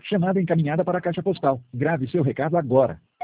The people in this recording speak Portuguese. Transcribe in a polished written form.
Chamada encaminhada para a caixa postal. Grave seu recado agora.